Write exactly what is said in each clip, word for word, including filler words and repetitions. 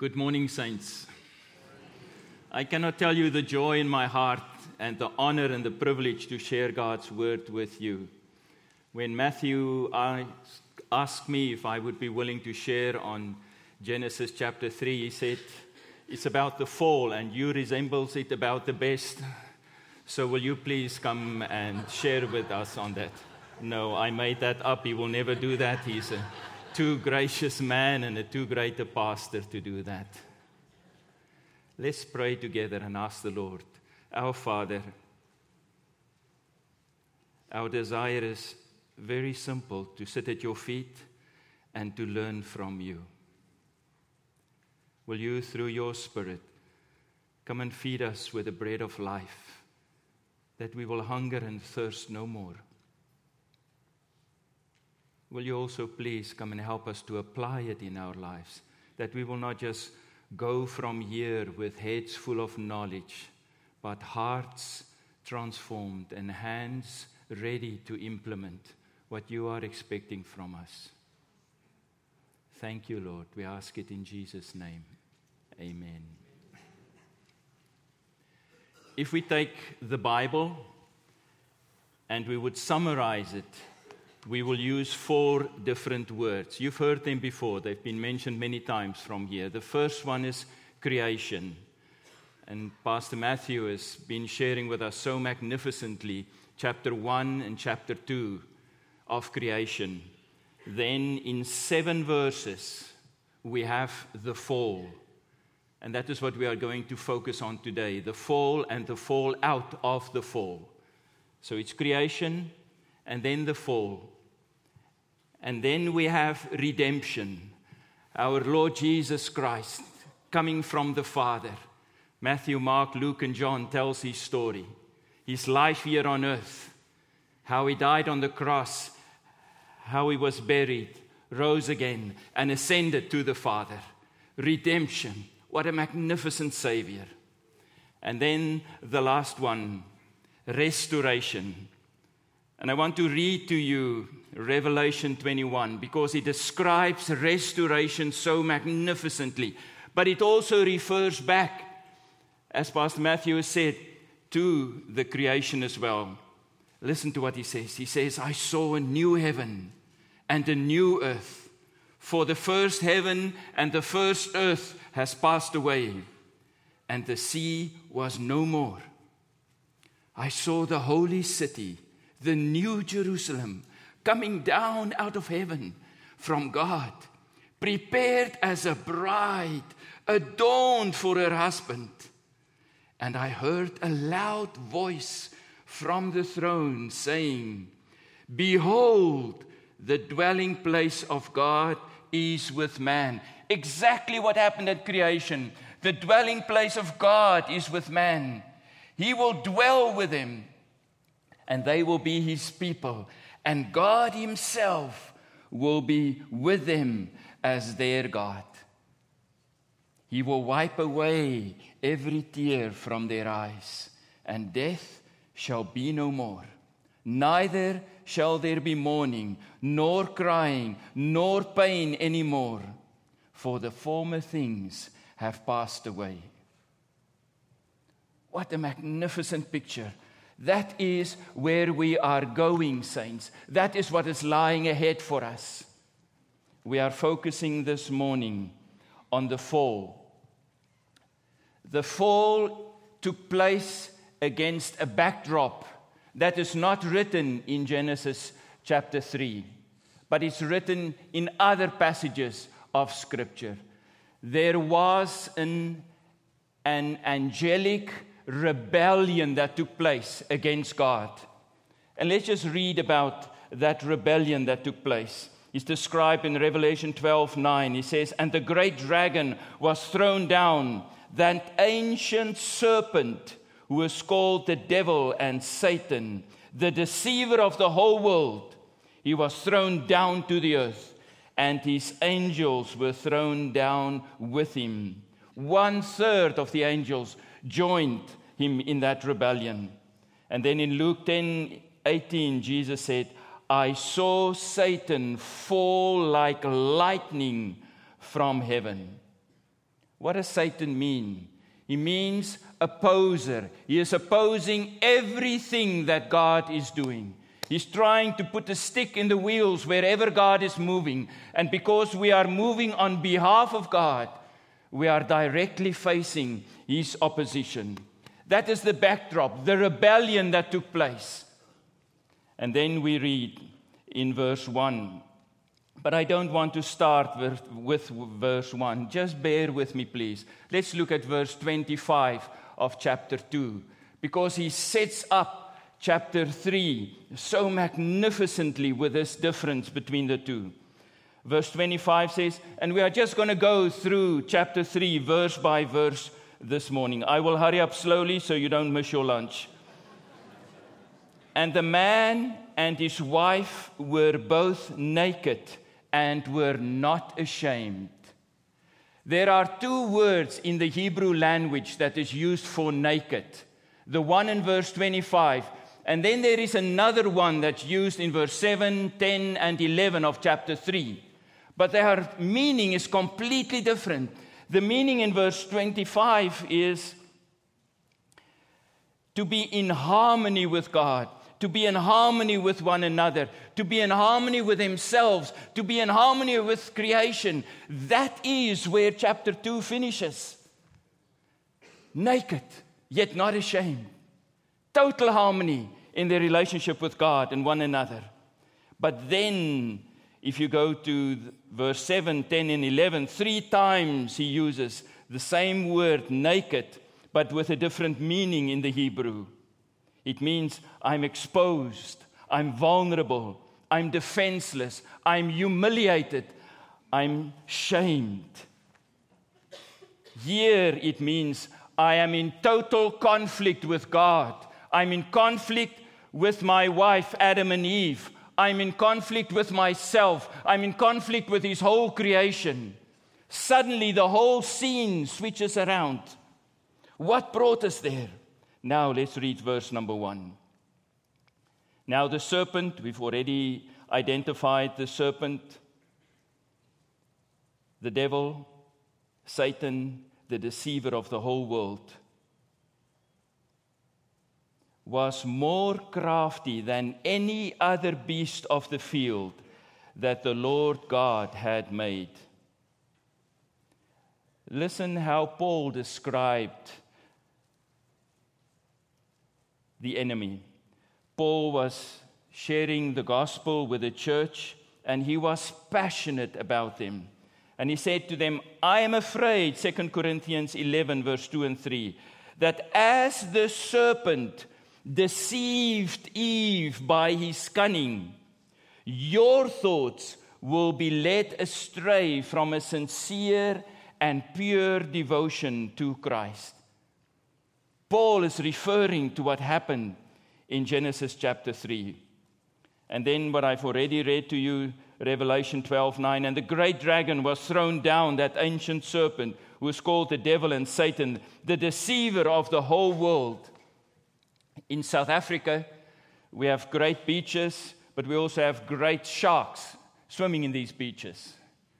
Good morning, saints. I cannot tell you the joy in my heart and the honor and the privilege to share God's word with you. When Matthew asked me if I would be willing to share on Genesis chapter three, he said, it's about the fall and you resembles it about the best. So will you please come and share with us on that? No, I made that up. He will never do that. He's a too gracious man and a too great a pastor to do that. Let's pray together and ask the Lord. Our Father, our desire is very simple, to sit at your feet and to learn from you. Will you, through your Spirit, come and feed us with the bread of life, that we will hunger and thirst no more? Will you also please come and help us to apply it in our lives, that we will not just go from here with heads full of knowledge, but hearts transformed and hands ready to implement what you are expecting from us. Thank you, Lord. We ask it in Jesus' name. Amen. If we take the Bible and we would summarize it, we will use four different words. You've heard them before. They've been mentioned many times from here. The first one is creation. And Pastor Matthew has been sharing with us so magnificently chapter one and chapter two of creation. Then in seven verses, we have the fall. And that is what we are going to focus on today, the fall and the fall out of the fall. So it's creation, and then the fall. And then we have redemption. Our Lord Jesus Christ coming from the Father. Matthew, Mark, Luke, and John tells his story. His life here on earth. How he died on the cross. How he was buried, rose again, and ascended to the Father. Redemption. What a magnificent Savior. And then the last one, restoration. And I want to read to you Revelation twenty-one, because it describes restoration so magnificently. But it also refers back, as Pastor Matthew has said, to the creation as well. Listen to what he says. He says, I saw a new heaven and a new earth. For the first heaven and the first earth has passed away, and the sea was no more. I saw the holy city, the new Jerusalem, coming down out of heaven from God, prepared as a bride, adorned for her husband. And I heard a loud voice from the throne saying, Behold, the dwelling place of God is with man. Exactly what happened at creation. The dwelling place of God is with man. He will dwell with him, and they will be his people. And God himself will be with them as their God. He will wipe away every tear from their eyes, and death shall be no more. Neither shall there be mourning, nor crying, nor pain any more, for the former things have passed away. What a magnificent picture. That is where we are going, saints. That is what is lying ahead for us. We are focusing this morning on the fall. The fall took place against a backdrop that is not written in Genesis chapter three, but it's written in other passages of Scripture. There was an, an angelic rebellion that took place against God. And let's just read about that rebellion that took place. It's described in Revelation twelve nine. He says, And the great dragon was thrown down, that ancient serpent who was called the devil and Satan, the deceiver of the whole world. He was thrown down to the earth, and his angels were thrown down with him. One third of the angels joined him in that rebellion. And then in Luke ten eighteen, Jesus said, I saw Satan fall like lightning from heaven. What does Satan mean? He means opposer. He is opposing everything that God is doing. He's trying to put a stick in the wheels wherever God is moving. And because we are moving on behalf of God, we are directly facing his opposition. That is the backdrop, the rebellion that took place. And then we read in verse one. But I don't want to start with, with verse one. Just bear with me, please. Let's look at verse twenty-five of chapter two. Because he sets up chapter three so magnificently with this difference between the two. Verse twenty-five says, and we are just going to go through chapter three, verse by verse this morning. I will hurry up slowly so you don't miss your lunch. And the man and his wife were both naked and were not ashamed. There are two words in the Hebrew language that is used for naked. The one in verse twenty-five, and then there is another one that's used in verse seven, ten, and eleven of chapter three. But their meaning is completely different. The meaning in verse twenty-five is to be in harmony with God, to be in harmony with one another, to be in harmony with themselves, to be in harmony with creation. That is where chapter two finishes. Naked, yet not ashamed. Total harmony in their relationship with God and one another. But then, if you go to verse seven, ten, and eleven, three times he uses the same word, naked, but with a different meaning in the Hebrew. It means I'm exposed, I'm vulnerable, I'm defenseless, I'm humiliated, I'm shamed. Here it means I am in total conflict with God. I'm in conflict with my wife, Adam and Eve. I'm in conflict with myself. I'm in conflict with his whole creation. Suddenly the whole scene switches around. What brought us there? Now let's read verse number one. Now the serpent, we've already identified the serpent, the devil, Satan, the deceiver of the whole world, was more crafty than any other beast of the field that the Lord God had made. Listen how Paul described the enemy. Paul was sharing the gospel with the church, and he was passionate about them. And he said to them, I am afraid, Second Corinthians eleven, verse two and three, that as the serpent deceived Eve by his cunning, your thoughts will be led astray from a sincere and pure devotion to Christ. Paul is referring to what happened in Genesis chapter three. And then what I've already read to you, Revelation twelve nine, and the great dragon was thrown down, that ancient serpent who is called the devil and Satan, the deceiver of the whole world. In South Africa, we have great beaches, but we also have great sharks swimming in these beaches.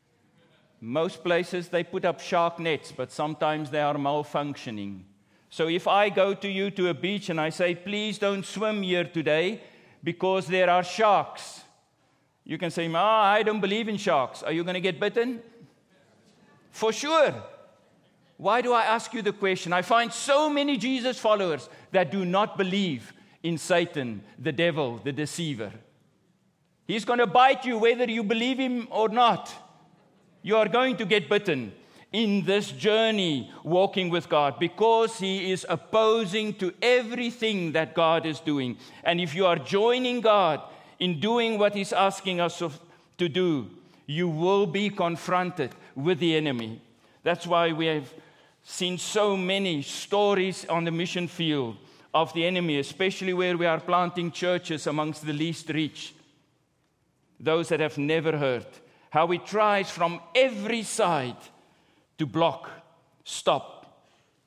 Most places they put up shark nets, but sometimes they are malfunctioning. So if I go to you to a beach and I say, please don't swim here today because there are sharks, you can say, ah, I don't believe in sharks. Are you going to get bitten? For sure. Why do I ask you the question? I find so many Jesus followers that do not believe in Satan, the devil, the deceiver. He's going to bite you whether you believe him or not. You are going to get bitten in this journey walking with God because he is opposing to everything that God is doing. And if you are joining God in doing what he's asking us to do, you will be confronted with the enemy. That's why we have seen so many stories on the mission field of the enemy, especially where we are planting churches amongst the least reached, those that have never heard, how he tries from every side to block, stop,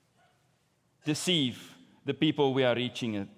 deceive the people we are reaching it.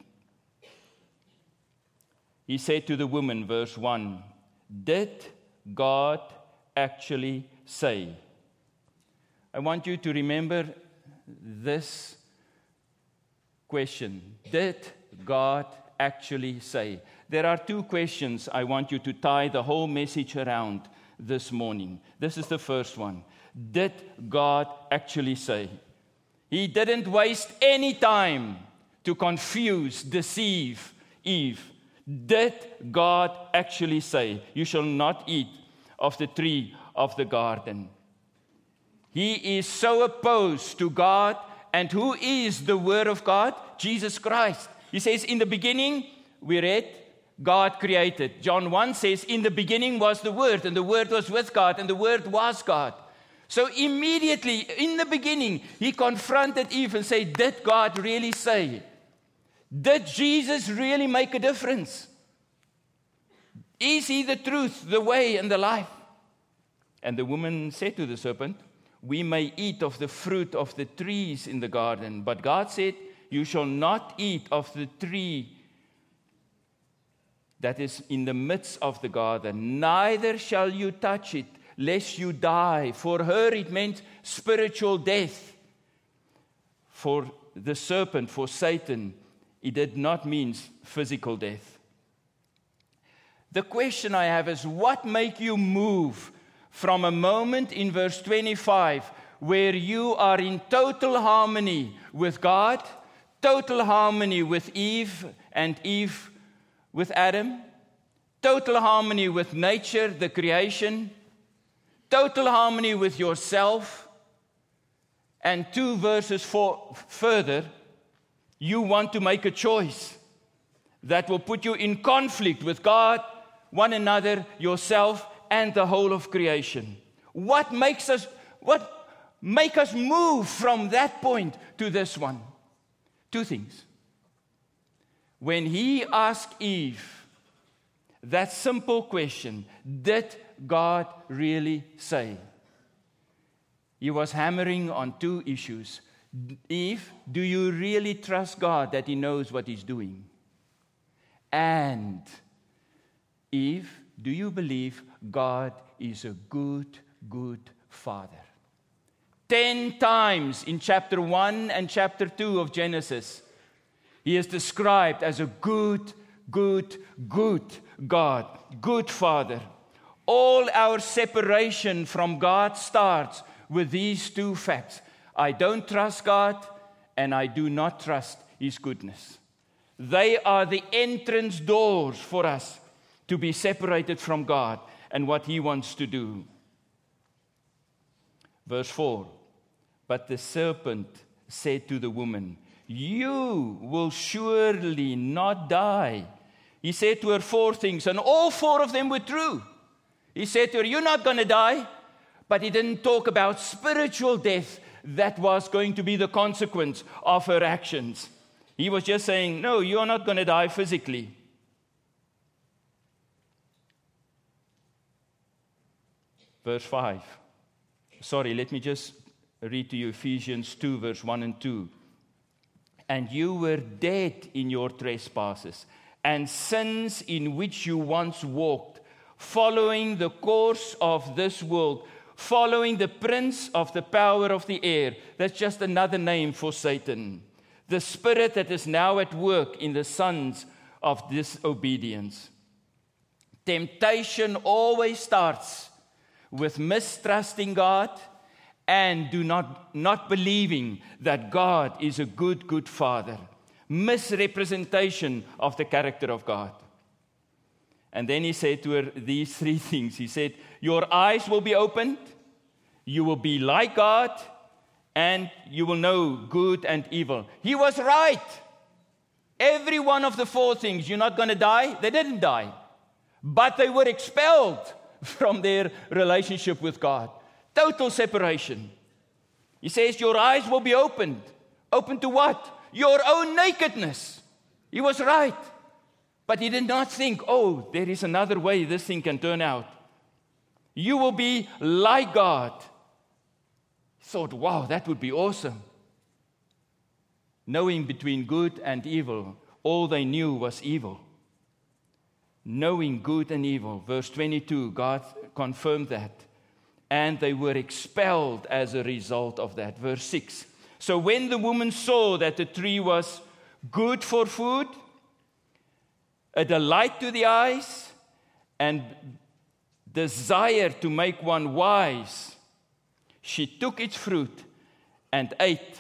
He said to the woman, verse one, did God actually say? I want you to remember this question. Did God actually say? There are two questions I want you to tie the whole message around this morning. This is the first one. Did God actually say? He didn't waste any time to confuse, deceive Eve. Did God actually say, you shall not eat of the tree of the garden? He is so opposed to God. And who is the Word of God? Jesus Christ. He says, in the beginning, we read, God created. John one says, in the beginning was the Word, and the Word was with God, and the Word was God. So immediately, in the beginning, he confronted Eve and said, did God really say? Did Jesus really make a difference? Is he the truth, the way, and the life? And the woman said to the serpent, we may eat of the fruit of the trees in the garden, but God said, you shall not eat of the tree that is in the midst of the garden, neither shall you touch it, lest you die. For her it meant spiritual death. For the serpent, for Satan, it did not mean physical death. The question I have is, what make you move from a moment in verse twenty-five where you are in total harmony with God, total harmony with Eve, and Eve with Adam, total harmony with nature, the creation, total harmony with yourself, and two verses for, further, you want to make a choice that will put you in conflict with God, one another, yourself, and the whole of creation. What makes us, what make us move from that point to this one? Two things. When he asked Eve that simple question, did God really say? He was hammering on two issues. Eve, do you really trust God that he knows what he's doing? And Eve, do you believe God is a good, good Father? Ten times in chapter one and chapter two of Genesis, he is described as a good, good, good God, good Father. All our separation from God starts with these two facts. I don't trust God, and I do not trust his goodness. They are the entrance doors for us to be separated from God and what he wants to do. Verse four, but the serpent said to the woman, you will surely not die. He said to her four things, and all four of them were true. He said to her, you're not going to die. But he didn't talk about spiritual death that was going to be the consequence of her actions. He was just saying, no, you're not going to die physically. Verse five. Sorry, let me just read to you Ephesians two, verse one and two. And you were dead in your trespasses and sins in which you once walked, following the course of this world, following the prince of the power of the air. That's just another name for Satan. The spirit that is now at work in the sons of disobedience. Temptation always starts with mistrusting God and do not, not believing that God is a good, good Father. Misrepresentation of the character of God. And then he said to her these three things. He said, your eyes will be opened, you will be like God, and you will know good and evil. He was right. Every one of the four things, you're not going to die, they didn't die. But they were expelled from their relationship with God. Total separation. He says, your eyes will be opened. Open to what? Your own nakedness. He was right. But he did not think, oh, there is another way this thing can turn out. You will be like God. He thought, wow, that would be awesome. Knowing between good and evil, all they knew was evil. Knowing good and evil. Verse twenty-two, God confirmed that. and they were expelled as a result of that. Verse six. So when the woman saw that the tree was good for food, a delight to the eyes, and desire to make one wise, she took its fruit and ate,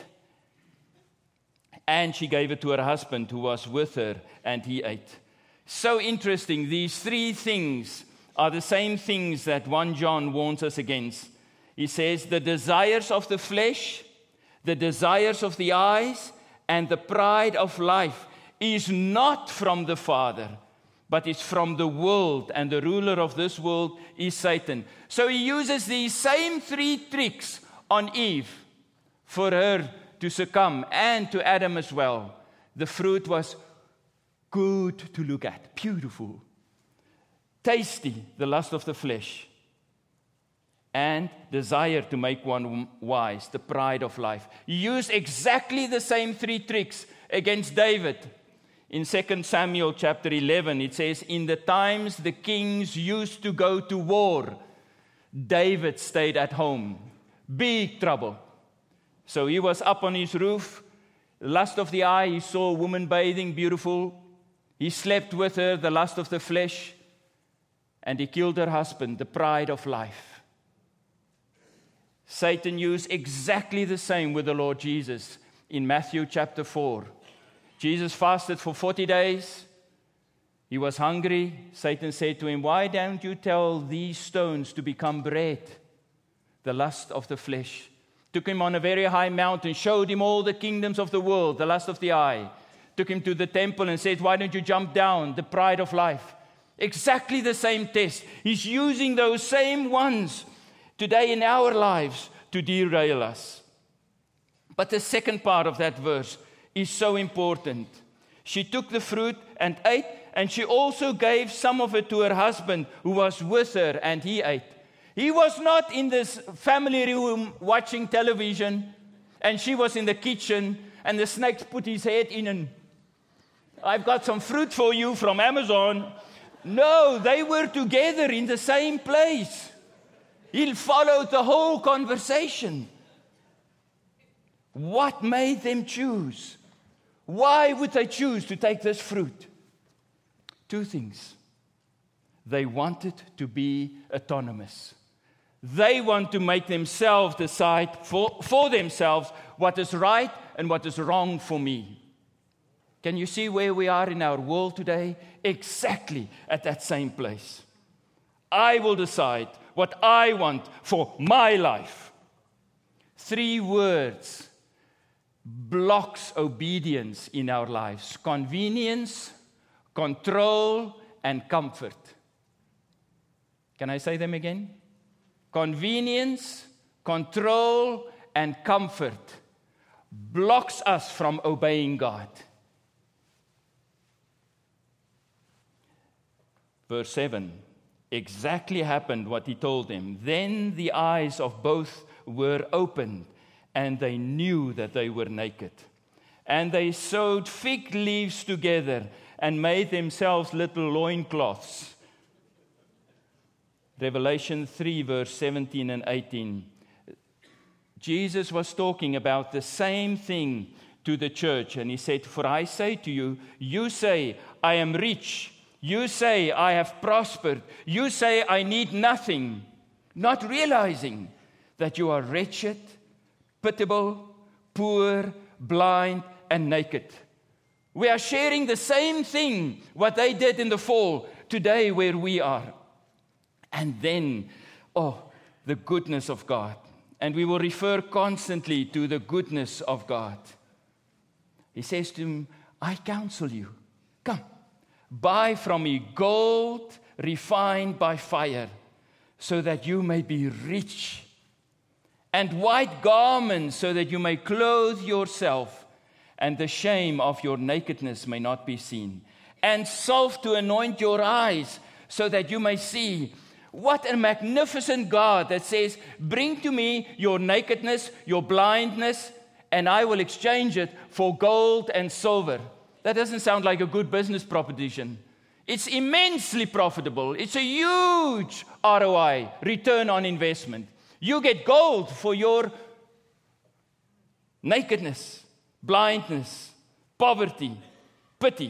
and she gave it to her husband who was with her, and he ate. So interesting. These three things are the same things that First John warns us against. He says the desires of the flesh, the desires of the eyes, and the pride of life is not from the Father, but is from the world, and the ruler of this world is Satan. So he uses these same three tricks on Eve for her to succumb, and to Adam as well. The fruit was good to look at, beautiful, tasty, the lust of the flesh, and desire to make one wise, the pride of life. He used exactly the same three tricks against David. In Second Samuel chapter eleven, it says, in the times the kings used to go to war, David stayed at home. Big trouble. So he was up on his roof, lust of the eye, he saw a woman bathing, beautiful. He slept with her, the lust of the flesh, and he killed her husband, the pride of life. Satan used exactly the same with the Lord Jesus in Matthew chapter four. Jesus fasted for forty days. He was hungry. Satan said to him, why don't you tell these stones to become bread? The lust of the flesh. Took him on a very high mountain, showed him all the kingdoms of the world, the lust of the eye. Took him to the temple and said, why don't you jump down? The pride of life. Exactly the same test. He's using those same ones today in our lives to derail us. But the second part of that verse is so important. She took the fruit and ate, and she also gave some of it to her husband who was with her, and he ate. He was not in this family room watching television, and she was in the kitchen, and the snake put his head in and, I've got some fruit for you from Amazon. No, they were together in the same place. He followed the whole conversation. What made them choose? Why would they choose to take this fruit? Two things. They wanted to be autonomous. They want to make themselves decide for, for themselves what is right and what is wrong for me. Can you see where we are in our world today? Exactly at that same place. I will decide what I want for my life. Three words blocks obedience in our lives: convenience, control, and comfort. Can I say them again? Convenience, control, and comfort blocks us from obeying God. Verse seven, exactly happened what he told them. Then the eyes of both were opened, and they knew that they were naked. And they sewed fig leaves together and made themselves little loincloths. Revelation three, verse seventeen and eighteen. Jesus was talking about the same thing to the church, and he said, for I say to you, you say, I am rich. You say, I have prospered. You say, I need nothing, not realizing that you are wretched, pitiable, poor, blind, and naked. We are sharing the same thing, what they did in the fall, today where we are. And then, oh, the goodness of God. And we will refer constantly to the goodness of God. He says to him, I counsel you, come, buy from me gold refined by fire, so that you may be rich, and white garments, so that you may clothe yourself, and the shame of your nakedness may not be seen, and salve to anoint your eyes, so that you may see. What a magnificent God that says, bring to me your nakedness, your blindness, and I will exchange it for gold and silver. That doesn't sound like a good business proposition. It's immensely profitable. It's a huge R O I, return on investment. You get gold for your nakedness, blindness, poverty, pity.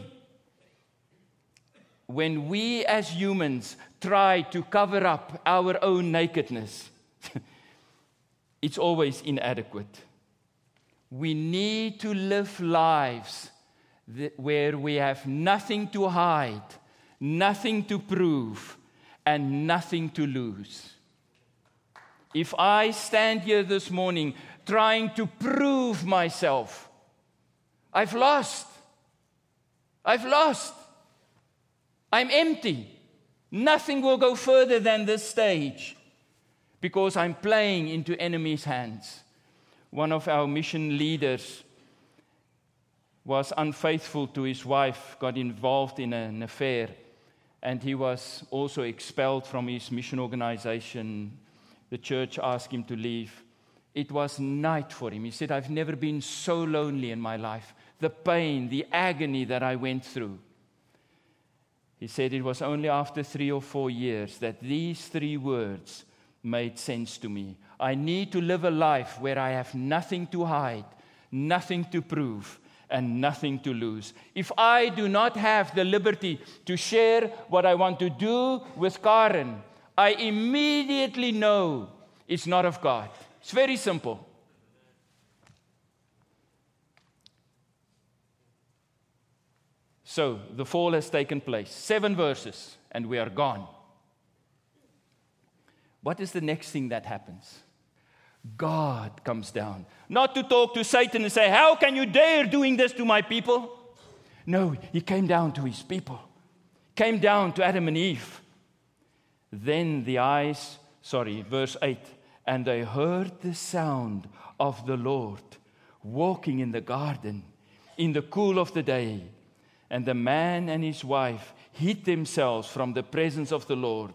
When we as humans try to cover up our own nakedness, it's always inadequate. We need to live lives that, where we have nothing to hide, nothing to prove, and nothing to lose. If I stand here this morning trying to prove myself, I've lost. I've lost. I'm empty. Nothing will go further than this stage because I'm playing into enemy's hands. One of our mission leaders was unfaithful to his wife, got involved in an affair, and he was also expelled from his mission organization. The church asked him to leave. It was night for him. He said, I've never been so lonely in my life. The pain, the agony that I went through. He said it was only after three or four years that these three words made sense to me. I need to live a life where I have nothing to hide, nothing to prove, and nothing to lose. If I do not have the liberty to share what I want to do with Karen, I immediately know it's not of God. It's very simple. So, the fall has taken place. Seven verses, and we are gone. What is the next thing that happens? God comes down. Not to talk to Satan and say, how can you dare doing this to my people? No, he came down to his people. Came down to Adam and Eve. Then the eyes, sorry, verse eight, and they heard the sound of the Lord walking in the garden in the cool of the day. And the man and his wife hid themselves from the presence of the Lord.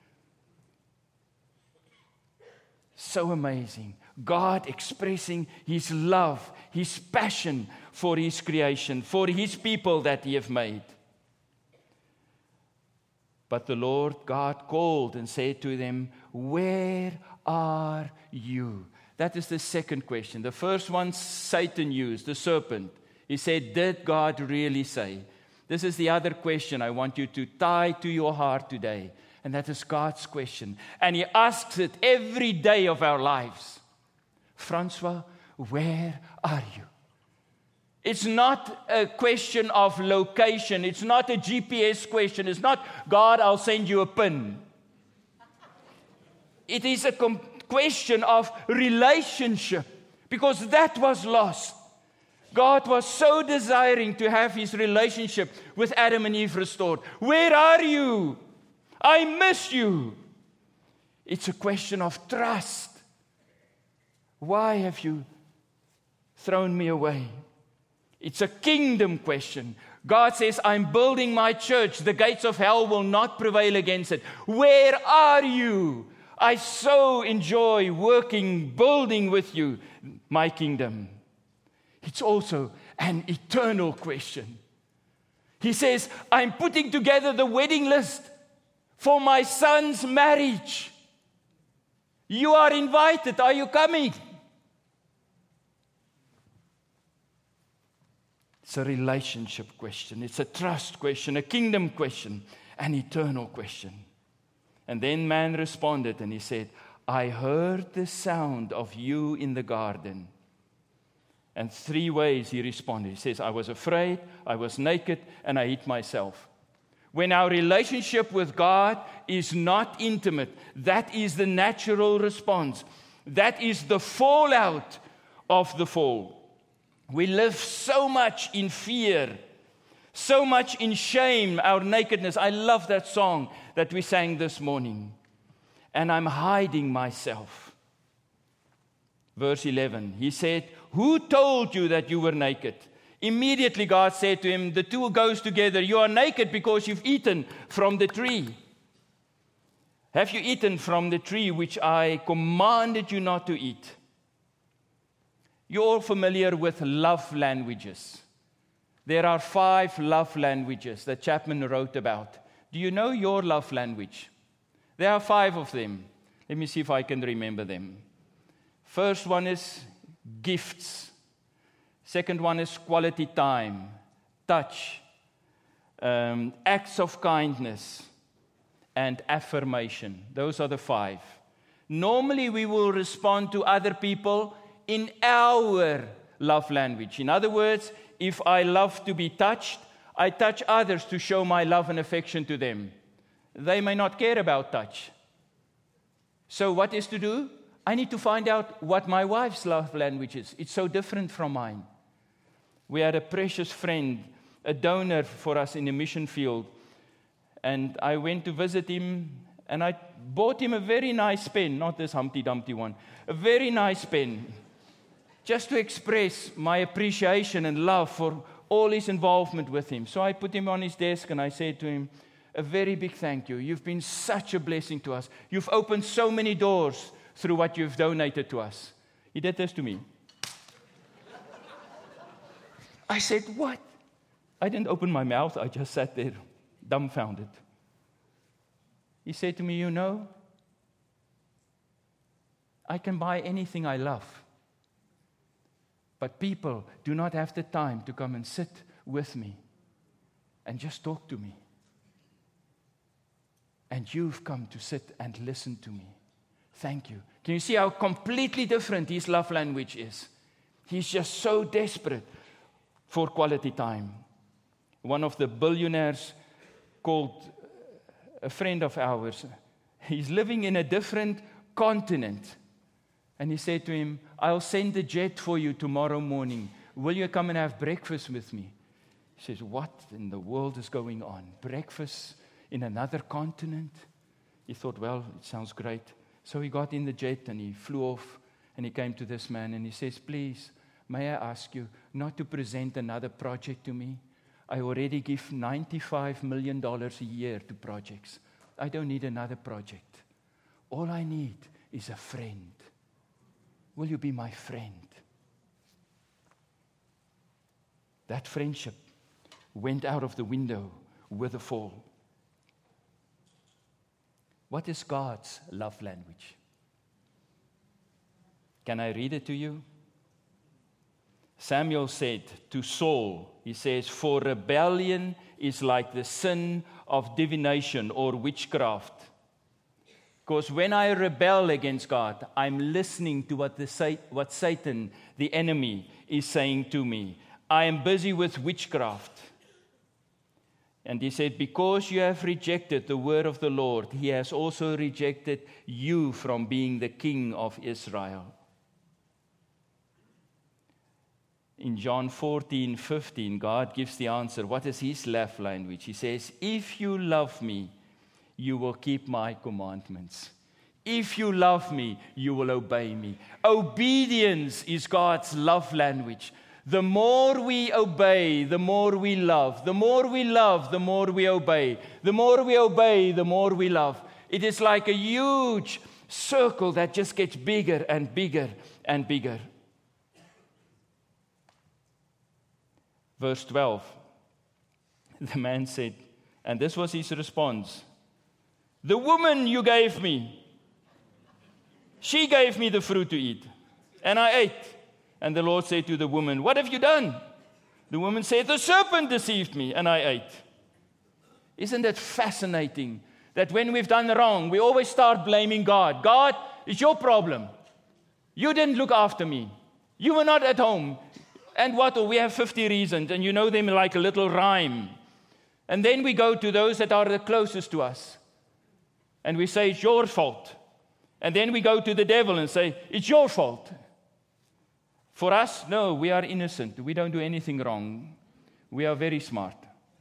So amazing. God expressing his love, his passion for his creation, for his people that he have made. But the Lord God called and said to them, where are you? That is the second question. The first one Satan used, the serpent. He said, did God really say? This is the other question I want you to tie to your heart today. And that is God's question. And he asks it every day of our lives. Francois, where are you? It's not a question of location. It's not a G P S question. It's not, God, I'll send you a pin. It is a com- question of relationship. Because that was lost. God was so desiring to have his relationship with Adam and Eve restored. Where are you? I miss you. It's a question of trust. Why have you thrown me away? It's a kingdom question. God says, I'm building my church. The gates of hell will not prevail against it. Where are you? I so enjoy working, building with you my kingdom. It's also an eternal question. He says, I'm putting together the wedding list for my son's marriage. You are invited. Are you coming? It's a relationship question. It's a trust question, a kingdom question, an eternal question. And then man responded and he said, I heard the sound of you in the garden. And three ways he responded. He says, I was afraid, I was naked, and I hid myself. When our relationship with God is not intimate, that is the natural response. That is the fallout of the fall. We live so much in fear, so much in shame, our nakedness. I love that song that we sang this morning. And I'm hiding myself. Verse eleven, he said, who told you that you were naked? Immediately God said to him, the two goes together. You are naked because you've eaten from the tree. Have you eaten from the tree which I commanded you not to eat? You're all familiar with love languages. There are five love languages that Chapman wrote about. Do you know your love language? There are five of them. Let me see if I can remember them. First one is gifts. Second one is quality time, touch, um, acts of kindness, and affirmation. Those are the five. Normally, we will respond to other people in our love language. In other words, if I love to be touched, I touch others to show my love and affection to them. They may not care about touch. So what is to do? I need to find out what my wife's love language is. It's so different from mine. We had a precious friend, a donor for us in the mission field, and I went to visit him, and I bought him a very nice pen, not this Humpty Dumpty one, a very nice pen, just to express my appreciation and love for all his involvement with him. So I put him on his desk, and I said to him, a very big thank you. You've been such a blessing to us. You've opened so many doors through what you've donated to us. He did this to me. I said, what? I didn't open my mouth. I just sat there, dumbfounded. He said to me, you know, I can buy anything I love. But people do not have the time to come and sit with me and just talk to me. And you've come to sit and listen to me. Thank you. Can you see how completely different his love language is? He's just so desperate for quality time. One of the billionaires called a friend of ours, he's living in a different continent. And he said to him, I'll send a jet for you tomorrow morning. Will you come and have breakfast with me? He says, what in the world is going on? Breakfast in another continent? He thought, well, it sounds great. So he got in the jet and he flew off and he came to this man and he says, please, may I ask you not to present another project to me? I already give ninety-five million dollars a year to projects. I don't need another project. All I need is a friend. Will you be my friend? That friendship went out of the window with a fall. What is God's love language? Can I read it to you? Samuel said to Saul, he says, for rebellion is like the sin of divination or witchcraft. Because when I rebel against God, I'm listening to what, the, what Satan, the enemy, is saying to me. I am busy with witchcraft. And he said, because you have rejected the word of the Lord, he has also rejected you from being the king of Israel. In John fourteen fifteen, God gives the answer. What is his love language? He says, if you love me, you will keep my commandments. If you love me, you will obey me. Obedience is God's love language. The more we obey, the more we love. The more we love, the more we obey. The more we obey, the more we love. It is like a huge circle that just gets bigger and bigger and bigger. Verse twelve, the man said, and this was his response, the woman you gave me, she gave me the fruit to eat, and I ate. And the Lord said to the woman, what have you done? The woman said, the serpent deceived me, and I ate. Isn't it fascinating that when we've done wrong, we always start blaming God. God, it's your problem. You didn't look after me. You were not at home. And what? We have fifty reasons, and you know them like a little rhyme. And then we go to those that are the closest to us. And we say, it's your fault. And then we go to the devil and say, it's your fault. For us, no, we are innocent. We don't do anything wrong. We are very smart.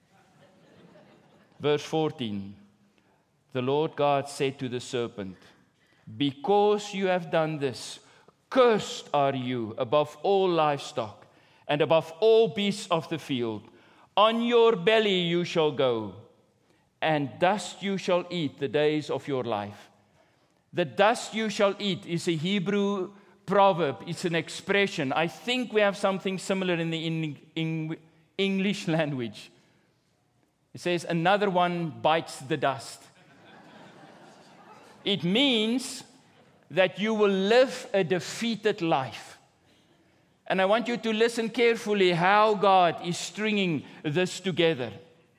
Verse fourteen, the Lord God said to the serpent, because you have done this, cursed are you above all livestock and above all beasts of the field. On your belly you shall go, and dust you shall eat the days of your life. The dust you shall eat is a Hebrew proverb. It's an expression. I think we have something similar in the in, in English language. It says, another one bites the dust. It means that you will live a defeated life. And I want you to listen carefully how God is stringing this together.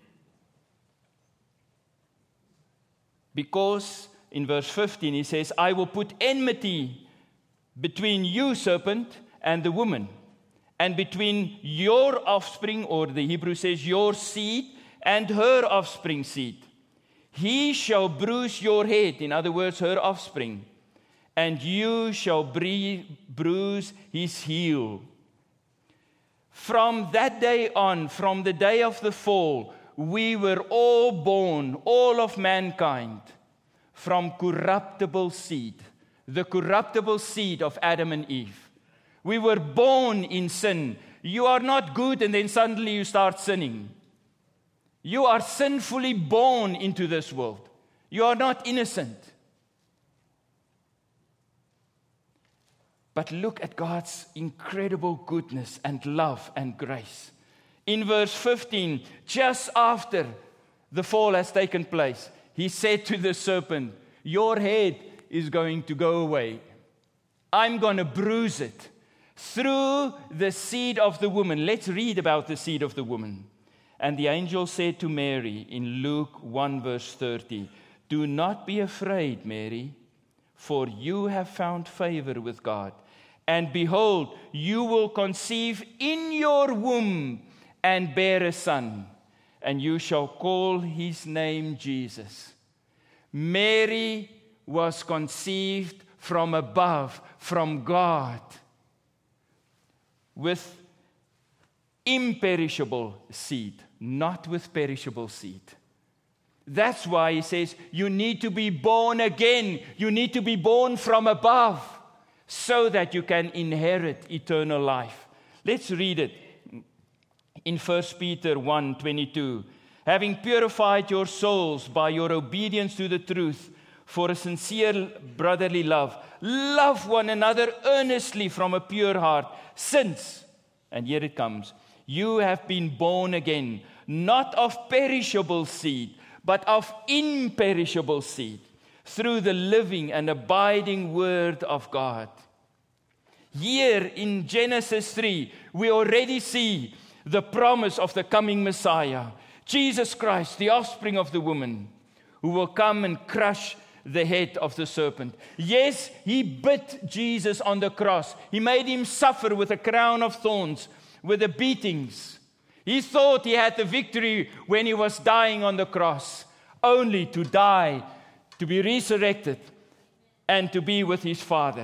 Because in verse fifteen he says, I will put enmity between you, serpent, and the woman, and between your offspring, or the Hebrew says your seed, and her offspring seed. He shall bruise your head, in other words, her offspring, and you shall bruise his heel. From that day on, from the day of the fall, we were all born, all of mankind, from corruptible seed, the corruptible seed of Adam and Eve. We were born in sin. You are not good and then suddenly you start sinning. You are sinfully born into this world. You are not innocent. But look at God's incredible goodness and love and grace. In verse fifteen, just after the fall has taken place, he said to the serpent, your head is going to go away. I'm going to bruise it through the seed of the woman. Let's read about the seed of the woman. And the angel said to Mary in Luke one verse thirty, do not be afraid, Mary, for you have found favor with God. And behold, you will conceive in your womb and bear a son, and you shall call his name Jesus. Mary was conceived from above, from God, with imperishable seed, not with perishable seed. That's why he says you need to be born again. You need to be born from above so that you can inherit eternal life. Let's read it in First Peter one twenty-two. Having purified your souls by your obedience to the truth for a sincere brotherly love, love one another earnestly from a pure heart, since, and here it comes, you have been born again, not of perishable seed, but of imperishable seed, through the living and abiding word of God. Here in Genesis three, we already see the promise of the coming Messiah, Jesus Christ, the offspring of the woman, who will come and crush the head of the serpent. Yes, he bit Jesus on the cross. He made him suffer with a crown of thorns, with the beatings. He thought he had the victory when he was dying on the cross, only to die, to be resurrected, and to be with his Father.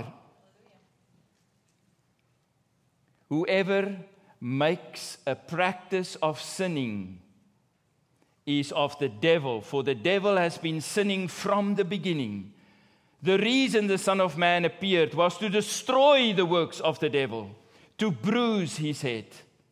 Whoever makes a practice of sinning is of the devil, for the devil has been sinning from the beginning. The reason the Son of Man appeared was to destroy the works of the devil, to bruise his head.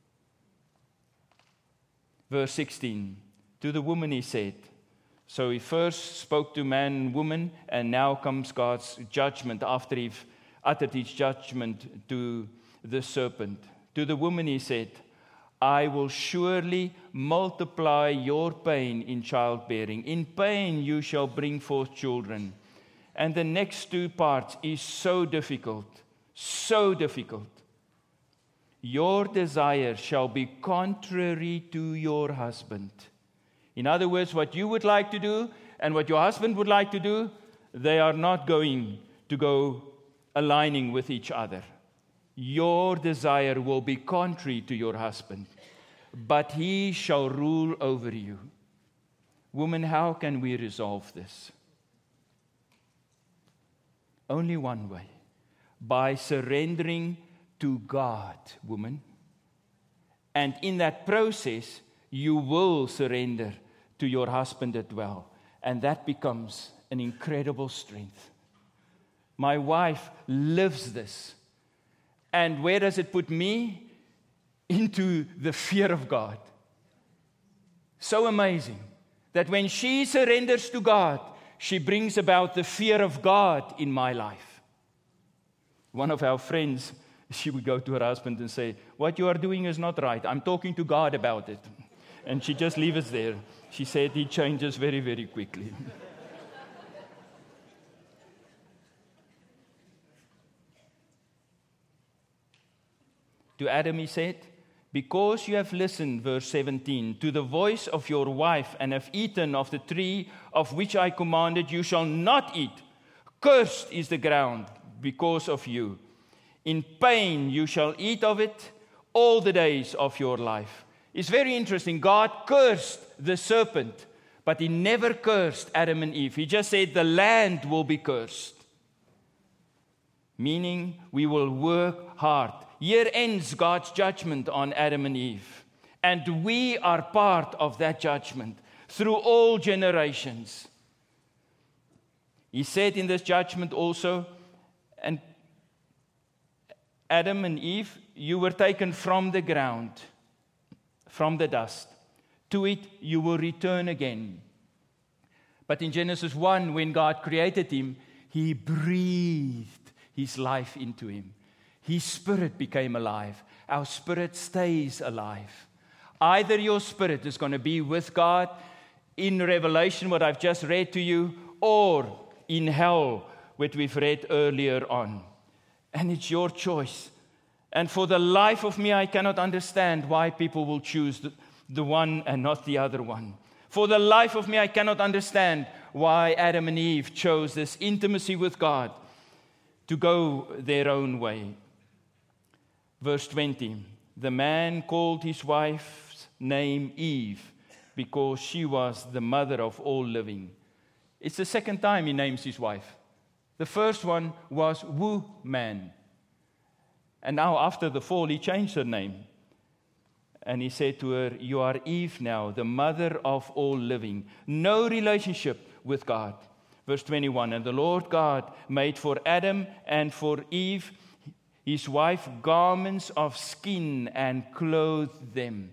Verse sixteen, to the woman he said, so he first spoke to man and woman, and now comes God's judgment after he uttered his judgment to the serpent. To the woman he said, I will surely multiply your pain in childbearing. In pain you shall bring forth children. And the next two parts is so difficult, so difficult. Your desire shall be contrary to your husband. In other words, what you would like to do and what your husband would like to do, they are not going to go aligning with each other. Your desire will be contrary to your husband, but he shall rule over you. Woman, how can we resolve this? Only one way. By surrendering to God, woman. And in that process, you will surrender to your husband as well. And that becomes an incredible strength. My wife lives this. And where does it put me? Into the fear of God. So amazing that when she surrenders to God, she brings about the fear of God in my life. One of our friends, she would go to her husband and say, what you are doing is not right. I'm talking to God about it. And she just leaves it there. She said he changes very, very quickly. To Adam he said, because you have listened, verse seventeen, to the voice of your wife and have eaten of the tree of which I commanded, you shall not eat. Cursed is the ground because of you. In pain you shall eat of it all the days of your life. It's very interesting. God cursed the serpent, but he never cursed Adam and Eve. He just said the land will be cursed. Meaning we will work hard. Here ends God's judgment on Adam and Eve. And we are part of that judgment through all generations. He said in this judgment also, and Adam and Eve, you were taken from the ground, from the dust. To it you will return again. But in Genesis one, when God created him, he breathed his life into him. His spirit became alive. Our spirit stays alive. Either your spirit is going to be with God in Revelation, what I've just read to you, or in hell, what we've read earlier on. And it's your choice. And for the life of me, I cannot understand why people will choose the, the one and not the other one. For the life of me, I cannot understand why Adam and Eve chose this intimacy with God to go their own way. Verse twenty, the man called his wife's name Eve because she was the mother of all living. It's the second time he names his wife. The first one was woman. And now after the fall, he changed her name. And he said to her, you are Eve now, the mother of all living. No relationship with God. Verse twenty-one, and the Lord God made for Adam and for Eve, his wife, garments of skin and clothed them.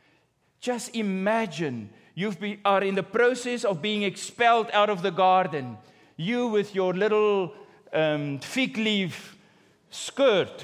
Just imagine, you are in the process of being expelled out of the garden. You with your little um, fig leaf skirt.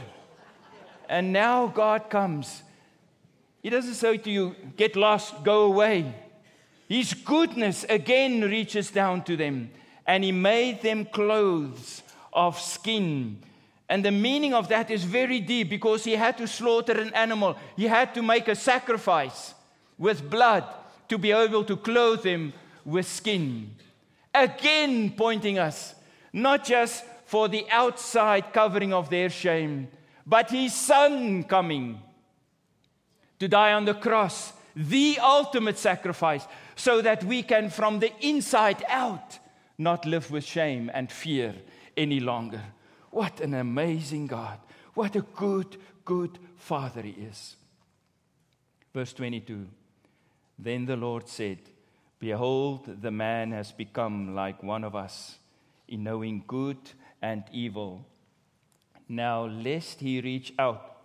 And now God comes. He doesn't say to you, get lost, go away. His goodness again reaches down to them. And he made them clothes of skin. And the meaning of that is very deep because he had to slaughter an animal. He had to make a sacrifice with blood to be able to clothe them with skin. Again pointing us, not just for the outside covering of their shame, but his son coming to die on the cross, the ultimate sacrifice, so that we can from the inside out not live with shame and fear any longer. What an amazing God. What a good, good Father he is. Verse twenty-two. Then the Lord said, behold, the man has become like one of us in knowing good and evil. Now, lest he reach out,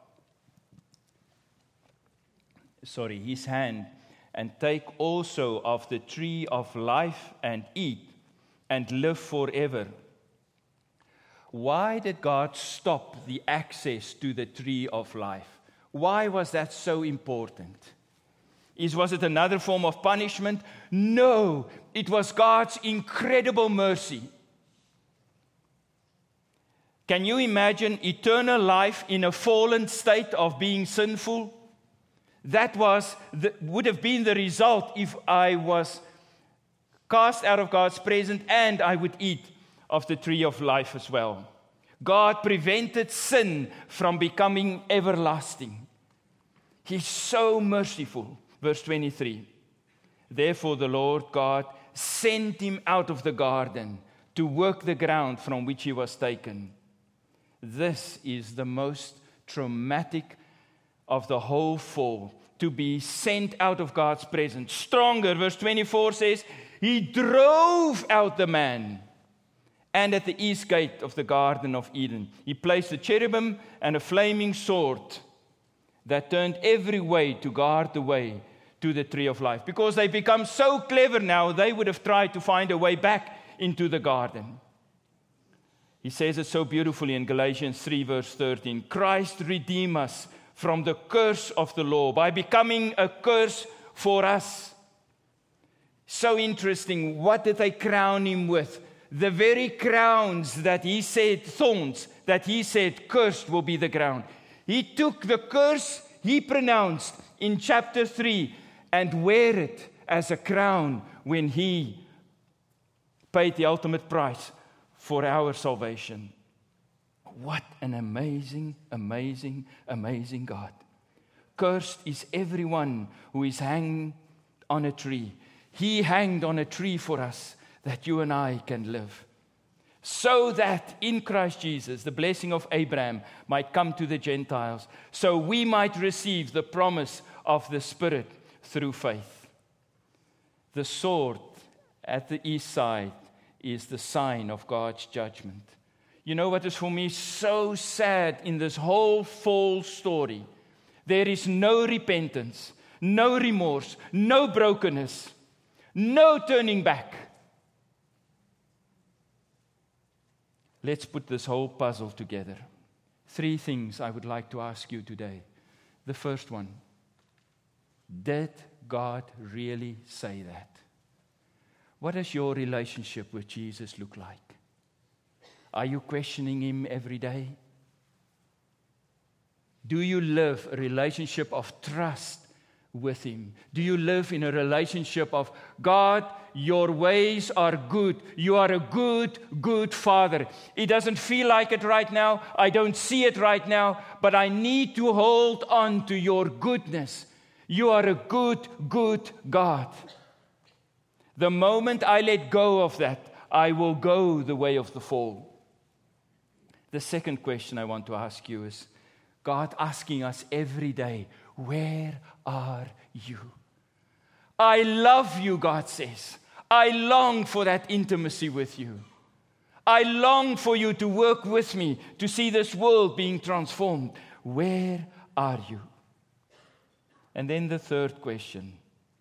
sorry, his hand, and take also of the tree of life and eat and live forever. Why did God stop the access to the tree of life? Why was that so important? Is, was it another form of punishment? No, it was God's incredible mercy. Can you imagine eternal life in a fallen state of being sinful? That was the, would have been the result if I was cast out of God's presence and I would eat of the tree of life as well. God prevented sin from becoming everlasting. He's so merciful. Verse twenty-three. Therefore the Lord God sent him out of the garden to work the ground from which he was taken. This is the most traumatic of the whole fall, to be sent out of God's presence. Stronger, verse twenty-four says, he drove out the man. And at the east gate of the Garden of Eden, he placed a cherubim and a flaming sword that turned every way to guard the way to the tree of life. Because they become so clever now, they would have tried to find a way back into the garden. He says it so beautifully in Galatians three, verse thirteen. Christ redeemed us from the curse of the law by becoming a curse for us. So interesting. What did they crown him with? The very crowns that he said, thorns, that he said, cursed will be the ground. He took the curse he pronounced in chapter three and wear it as a crown when he paid the ultimate price for our salvation. What an amazing, amazing, amazing God. Cursed is everyone who is hanged on a tree. He hanged on a tree for us that you and I can live. So that in Christ Jesus, the blessing of Abraham might come to the Gentiles, so we might receive the promise of the Spirit through faith. The sword at the east side is the sign of God's judgment. You know what is for me so sad in this whole fall story? There is no repentance, no remorse, no brokenness, no turning back. Let's put this whole puzzle together. Three things I would like to ask you today. The first one, did God really say that? What does your relationship with Jesus look like? Are you questioning Him every day? Do you live a relationship of trust with Him? Do you live in a relationship of, God, your ways are good. You are a good, good Father. It doesn't feel like it right now. I don't see it right now, but I need to hold on to your goodness. You are a good, good God. The moment I let go of that, I will go the way of the fall. The second question I want to ask you is, God asking us every day, where are you? I love you, God says. I long for that intimacy with you. I long for you to work with me to see this world being transformed. Where are you? And then the third question.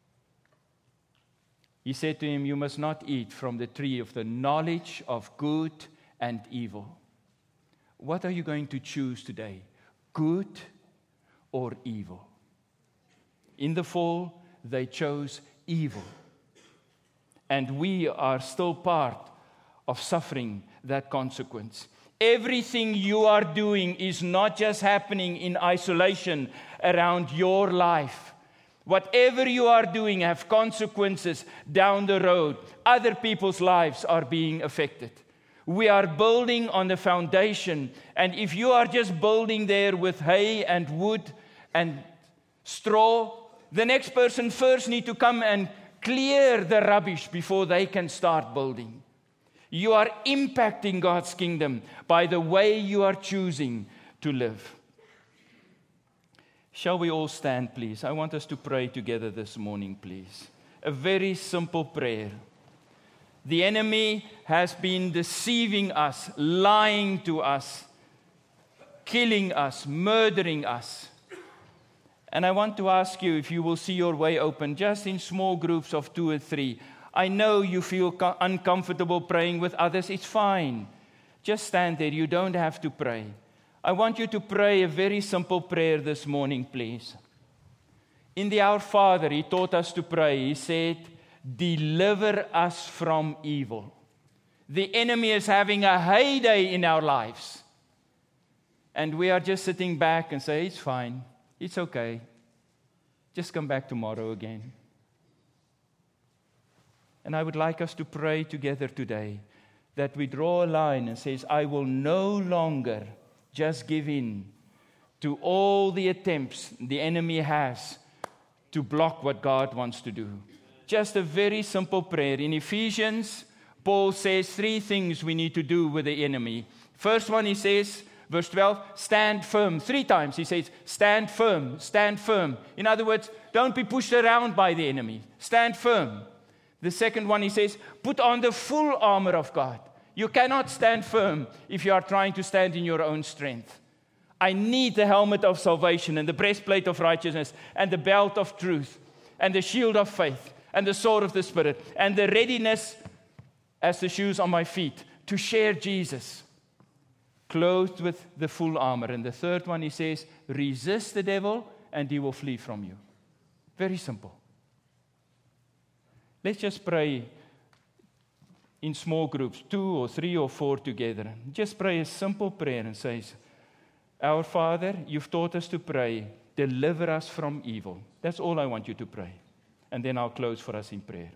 He said to him, you must not eat from the tree of the knowledge of good and evil. What are you going to choose today? Good or evil? In the fall, they chose evil. And we are still part of suffering that consequence. Everything you are doing is not just happening in isolation around your life. Whatever you are doing have consequences down the road. Other people's lives are being affected. We are building on the foundation, and if you are just building there with hay and wood and straw, the next person first need to come and clear the rubbish before they can start building. You are impacting God's kingdom by the way you are choosing to live. Shall we all stand, please? I want us to pray together this morning, please. A very simple prayer. The enemy has been deceiving us, lying to us, killing us, murdering us. And I want to ask you if you will see your way open, just in small groups of two or three. I know you feel co- uncomfortable praying with others. It's fine. Just stand there. You don't have to pray. I want you to pray a very simple prayer this morning, please. In the Our Father, He taught us to pray. He said, deliver us from evil. The enemy is having a heyday in our lives. And we are just sitting back and say, it's fine. It's okay. Just come back tomorrow again. And I would like us to pray together today that we draw a line and says, I will no longer just give in to all the attempts the enemy has to block what God wants to do. Just a very simple prayer. In Ephesians, Paul says three things we need to do with the enemy. First one, he says, verse twelve, stand firm. Three times he says, stand firm, stand firm. In other words, don't be pushed around by the enemy. Stand firm. The second one, he says, put on the full armor of God. You cannot stand firm if you are trying to stand in your own strength. I need the helmet of salvation and the breastplate of righteousness and the belt of truth and the shield of faith and the sword of the Spirit and the readiness as the shoes on my feet to share Jesus, clothed with the full armor. And the third one, he says, resist the devil and he will flee from you. Very simple. Let's just pray in small groups, two or three or four together. Just pray a simple prayer and say, Our Father, you've taught us to pray, deliver us from evil. That's all I want you to pray. And then I'll close for us in prayer.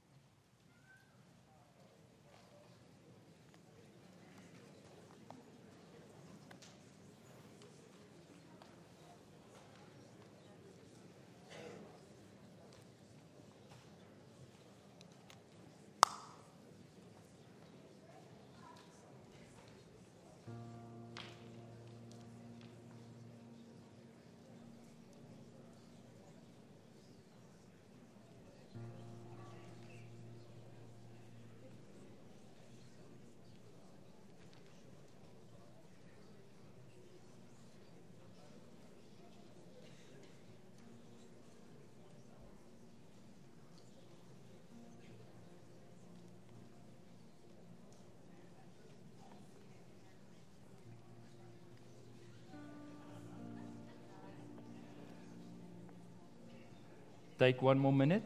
Take one more minute.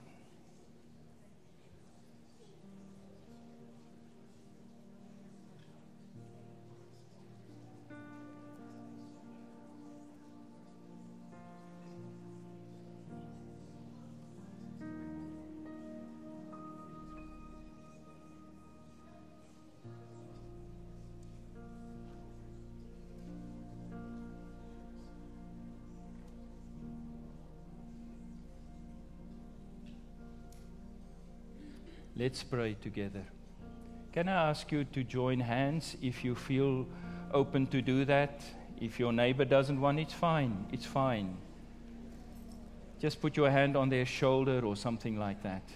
Let's pray together. Can I ask you to join hands if you feel open to do that? If your neighbor doesn't want, it's fine. It's fine. Just put your hand on their shoulder or something like that.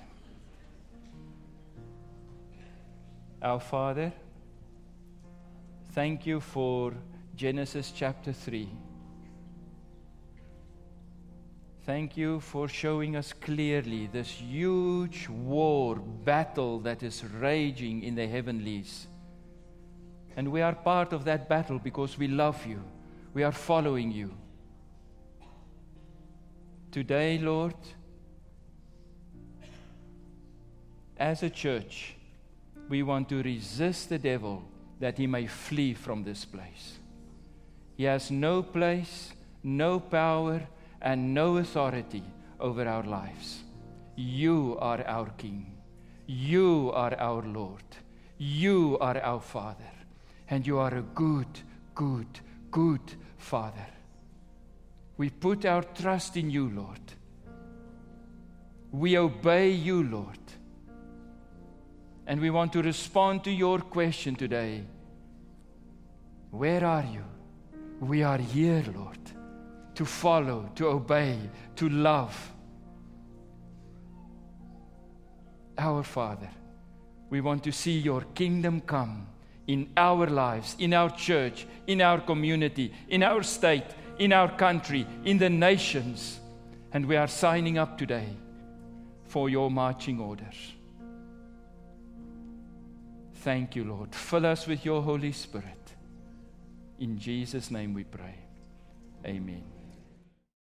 Our Father, thank you for Genesis chapter three. Thank you for showing us clearly this huge war, battle that is raging in the heavenlies. And we are part of that battle because we love you. We are following you. Today, Lord, as a church, we want to resist the devil that he may flee from this place. He has no place, no power, and no authority over our lives. You are our King. You are our Lord. You are our Father. And you are a good, good, good Father. We put our trust in you, Lord. We obey you, Lord. And we want to respond to your question today. Where are you? We are here, Lord. To follow, to obey, to love. Our Father, we want to see your kingdom come in our lives, in our church, in our community, in our state, in our country, in the nations. And we are signing up today for your marching orders. Thank you, Lord. Fill us with your Holy Spirit. In Jesus' name we pray. Amen.